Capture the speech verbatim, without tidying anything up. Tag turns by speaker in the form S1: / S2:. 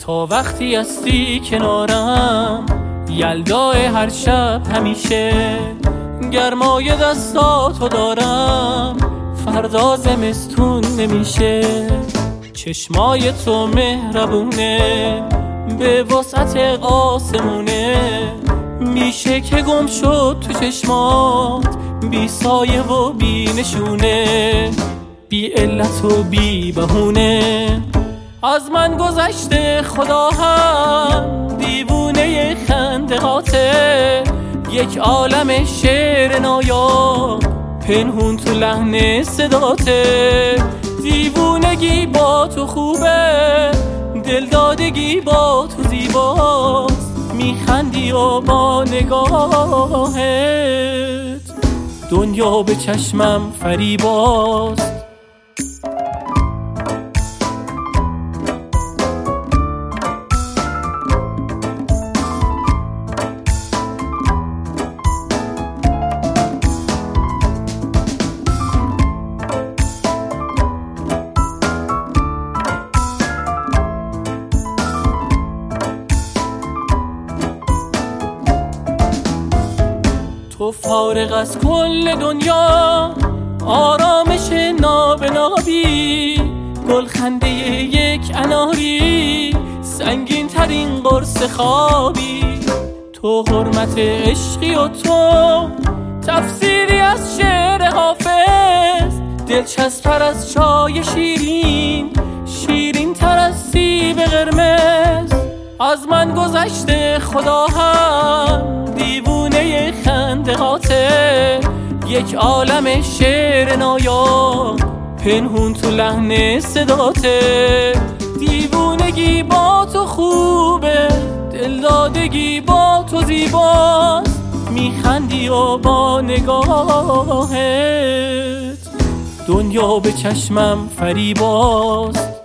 S1: تا وقتی هستی کنارم، یلدای هر شب همیشه، گرمای دستاتو دارم، فردا زمستون نمیشه. چشمای تو مهربونه، به وسعت آسمونه، میشه که گم شد تو چشمات، بی سایه و بی نشونه، بی علت و بی بهونه. از من گذشته خدا هم دیوونه خندقاته، یک عالم شعر نایاب پنهون تو لحن صداته. دیوونگی با تو خوبه، دلدادگی با تو زیباست، میخندی و با نگاهت دنیا به چشمم فریباست. تو فارغ از کل دنیا، آرامش نابنابی، گلخنده یک اناری، سنگین ترین قرص خوابی. تو حرمت عشقی و تو تفسیری از شعر حافظ، دلچسب‌تر از چای شیرین، شیرین تر از سیب قرمز. از من گذشته خدا هم دیوونه خندقاته، یک عالم شعر نایاب پنهون تو لحن صداته. دیوونگی با تو خوبه، دلدادگی با تو زیباست، میخندی و با نگاهت دنیا به چشمم فریباست.